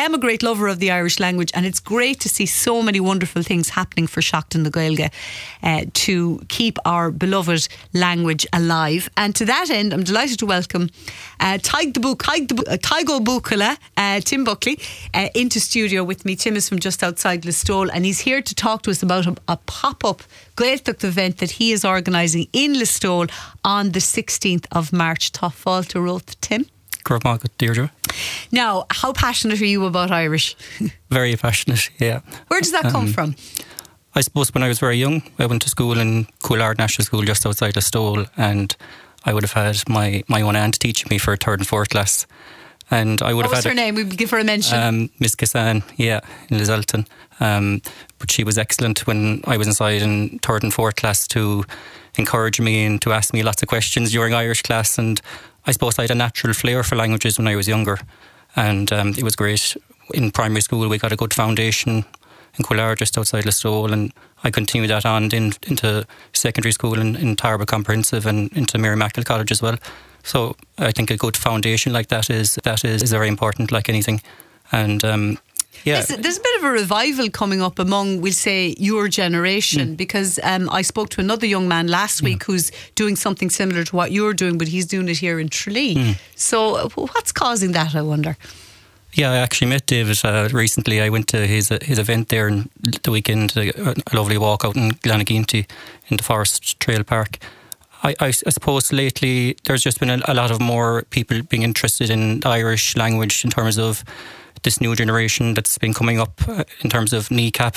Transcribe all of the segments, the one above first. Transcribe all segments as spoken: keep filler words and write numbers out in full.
am a great lover of the Irish language, and it's great to see so many wonderful things happening for Seachtain na Gaeilge uh, to keep our beloved language alive. And to that end, I'm delighted to welcome uh, Taigo Bukala, uh, Tim Buckley, uh, into studio with me. Tim is from just outside Listowel, and he's here to talk to us about a, a pop-up Gaeltacht event that he is organising in Listowel on the sixteenth of March. Tá fáilte Roth, Tim. Deirdre. Now, how passionate are you about Irish? Very passionate, yeah. Where does that come um, from? I suppose when I was very young, I went to school in Coolard National School just outside Listowel, and I would have had my, my own aunt teaching me for third and fourth class. And I would what have was had her a, name? We'd give her a mention. Um, Miss Cassan, yeah, in Lizelton. Um, but she was excellent when I was inside in third and fourth class to encourage me and to ask me lots of questions during Irish class. And I suppose I had a natural flair for languages when I was younger, and um, it was great. In primary school we got a good foundation in Coolard just outside Listowel, and I continued that on in, into secondary school in, in Tarba Comprehensive and into Mary Mackle College as well. So I think a good foundation like that is that is, is very important, like anything. And um, yeah, there's, there's a bit of a revival coming up among, we'll say, your generation, mm. because um, I spoke to another young man last week yeah. who's doing something similar to what you're doing, but he's doing it here in Tralee. Mm. So what's causing that, I wonder? Yeah, I actually met David uh, recently. I went to his uh, his event there in the weekend, a, a lovely walk out in Glanaginty in the Forest Trail Park. I, I, I suppose lately there's just been a, a lot of more people being interested in the Irish language in terms of this new generation that's been coming up uh, in terms of Kneecap,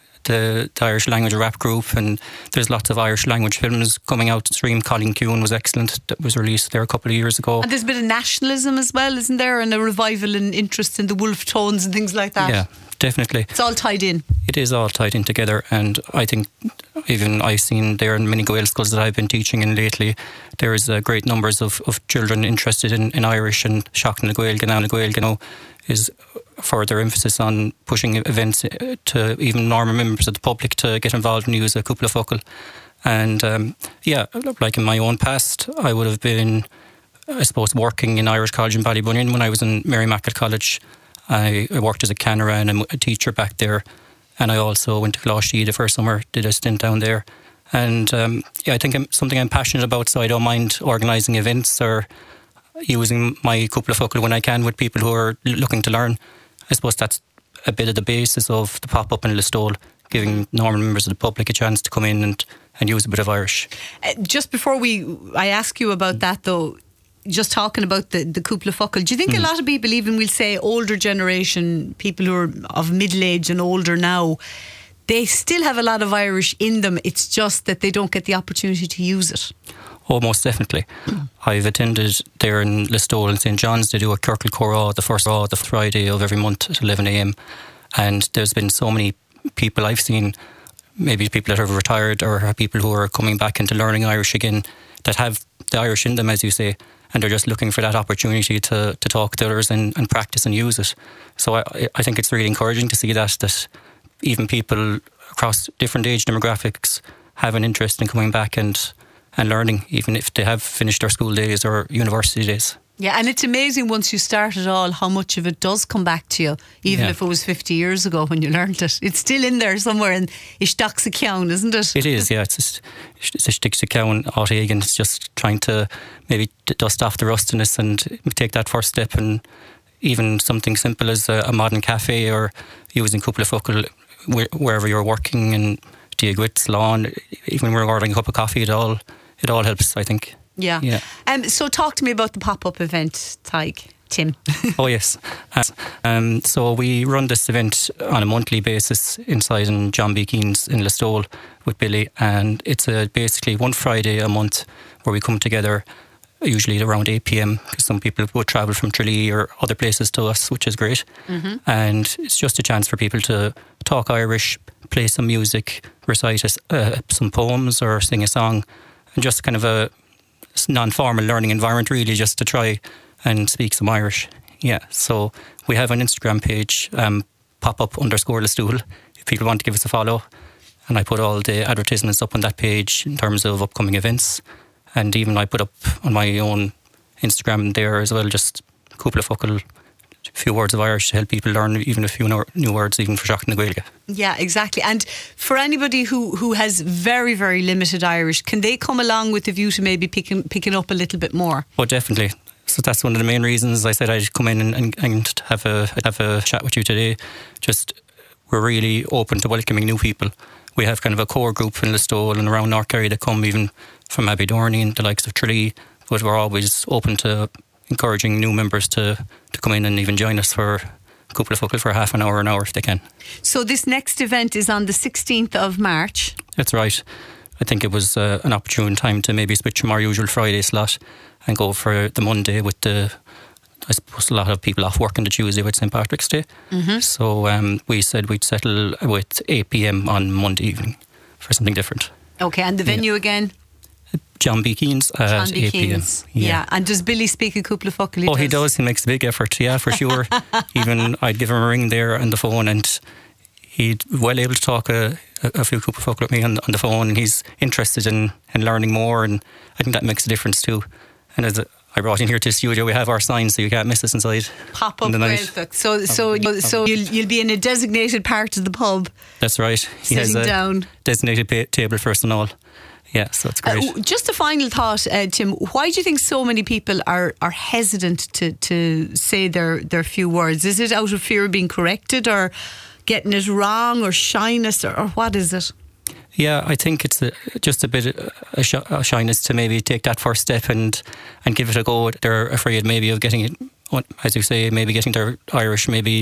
the, the Irish language rap group, and there's lots of Irish language films coming out stream. Colleen Kuhn was excellent, that was released there a couple of years ago. And there's a bit of nationalism as well, isn't there, and a revival and interest in the wolf tones and things like that. Yeah, definitely. It's all tied in. It is all tied in together, and I think even I've seen there in many Gael schools that I've been teaching in lately, there is uh, great numbers of, of children interested in, in Irish, and Seachtain na Gaeilge, now na Gaeilge, you know, is further emphasis on pushing events to even normal members of the public to get involved and use a couple of focal. And um, yeah, like in my own past, I would have been, I suppose, working in Irish College in Ballybunion when I was in Mary Mackle College. I, I worked as a canner and a teacher back there, and I also went to Glashide for a summer, did a stint down there. And um, yeah, I think I'm something I'm passionate about, so I don't mind organising events or using my couple of focal when I can with people who are looking to learn. I suppose that's a bit of the basis of the pop-up in Listowel, giving normal members of the public a chance to come in and, and use a bit of Irish. Uh, just before we, I ask you about that though, just talking about the, the couple of focal, do you think mm. a lot of people, even we'll say older generation, people who are of middle age and older now, they still have a lot of Irish in them, it's just that they don't get the opportunity to use it? Oh, most definitely. Mm. I've attended there in Listowel and Saint John's. They do a Kirkle Chorá the first the Friday of every month at eleven a m, and there's been so many people I've seen, maybe people that have retired or people who are coming back into learning Irish again, that have the Irish in them, as you say, and they're just looking for that opportunity to, to talk to others and, and practice and use it. So I, I think it's really encouraging to see that, that even people across different age demographics have an interest in coming back and and learning, even if they have finished their school days or university days. Yeah, and it's amazing once you start it all how much of it does come back to you, even yeah. if it was fifty years ago when you learned it. It's still in there somewhere in Ishtach's account, isn't it? It is, yeah. It's just it's Ishtach's account, Aughagan. It's just trying to maybe dust off the rustiness and take that first step, and even something simple as a, a modern cafe or using couple of focal wherever you're working and Diagwit's lawn, even when we're ordering a cup of coffee, it all it all helps, I think. Yeah. yeah. Um, so talk to me about the pop-up event, Taig, Tim. Oh yes. Um, so we run this event on a monthly basis inside in John B. Keane's in Listowel with Billy, and it's a, basically one Friday a month where we come together, usually around eight p m, because some people would travel from Tralee or other places to us, which is great. Mm-hmm. And it's just a chance for people to talk Irish, play some music, recite a, uh, some poems or sing a song, and just kind of a non-formal learning environment, really, just to try and speak some Irish. Yeah, so we have an Instagram page, um, pop-up underscore Listowel, if people want to give us a follow. And I put all the advertisements up on that page in terms of upcoming events. And even I put up on my own Instagram there as well, just a couple of focal few words of Irish to help people learn even a few no- new words, even for Seachtain na Gaeilge. Yeah, exactly. And for anybody who, who has very, very limited Irish, can they come along with the view to maybe picking picking up a little bit more? Oh, definitely. So that's one of the main reasons I said I'd come in and, and, and have a have a chat with you today. Just we're really open to welcoming new people. We have kind of a core group in Listowel and around North Kerry that come even from Abbey-Dorney and the likes of Tralee, but we're always open to encouraging new members to, to come in and even join us for a couple of focal for half an hour, an hour if they can. So this next event is on the sixteenth of March. That's right. I think it was uh, an opportune time to maybe switch from our usual Friday slot and go for the Monday with the, I suppose a lot of people off work on the Tuesday with Saint Patrick's Day. Mm-hmm. So um, we said we'd settle with eight p.m. on Monday evening for something different. Okay, and the venue yeah. again? John B. Keen's at John B. eight p.m. Keen's. Yeah. yeah. And does Billy speak a couple of focal? Oh, does? He does. He makes a big effort, yeah, for sure. Even I'd give him a ring there on the phone and he'd well able to talk a, a few couple of focal with me on, on the phone, and he's interested in, in learning more, and I think that makes a difference too. And as a, I brought in here to the studio, we have our signs so you can't miss us inside. Pop up Gaeltacht. So, so, you, so you'll, you'll be in a designated part of the pub. That's right. He sitting has a down. designated pa- table for us and all. Yeah, so it's great. Uh, just a final thought, uh, Tim. Why do you think so many people are, are hesitant to, to say their, their few words? Is it out of fear of being corrected, or getting it wrong, or shyness, or, or what is it? Yeah, I think it's a, just a bit of a, sh- a shyness to maybe take that first step and, and give it a go. They're afraid maybe of getting it, as you say, maybe getting their Irish maybe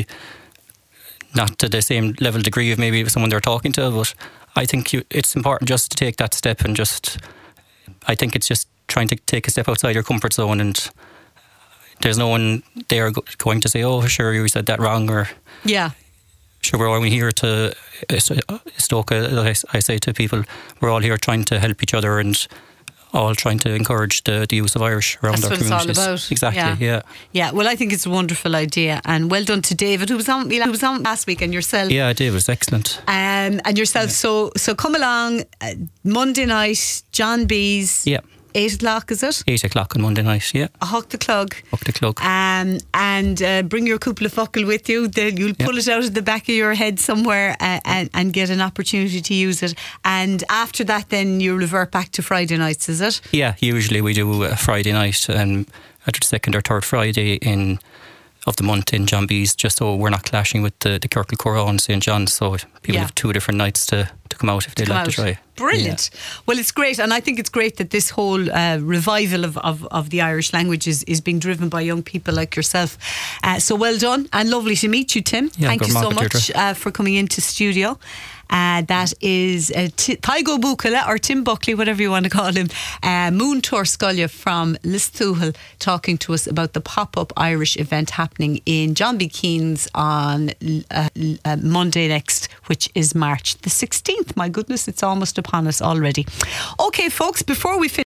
not to the same level degree of maybe someone they're talking to, but I think you, it's important just to take that step and just, I think it's just trying to take a step outside your comfort zone, and there's no one there go- going to say, oh, sure, you said that wrong, or yeah. Sure, we're only here to stoke, like I say to people, we're all here trying to help each other and all trying to encourage the, the use of Irish around That's our what communities. It's all about. Exactly, yeah. yeah. Yeah, well, I think it's a wonderful idea, and well done to David, who was on, who was on last week, and yourself. Yeah, David was excellent. Um, and yourself, yeah. so so come along, uh, Monday night, John B's. Yeah. Eight o'clock, is it? Eight o'clock on Monday night, yeah. A Huck the Clug. Huck the Clug. Um, and uh, bring your couple of focal with you. Then you'll pull yep. it out of the back of your head somewhere uh, and, and get an opportunity to use it. And after that, then you revert back to Friday nights, is it? Yeah, usually we do a Friday night um, at the second or third Friday in of the month in John B's, just so we're not clashing with the, the Kirkle Chorale in Saint John's, so people yeah. have two different nights to, to come out if they'd like out. to try. Brilliant. Yeah. Well, it's great, and I think it's great that this whole uh, revival of, of, of the Irish language is, is being driven by young people like yourself. Uh, so well done, and lovely to meet you, Tim. Yeah, Thank you so much uh, for coming into studio. Uh, that is uh, T- Taigo Bukala, or Tim Buckley, whatever you want to call him, uh, Moon Tour Scolia from Listowel, talking to us about the pop-up Irish event happening in John B. Keen's on uh, uh, Monday next, which is March the sixteenth. My goodness, it's almost upon us already. Okay, folks, before we finish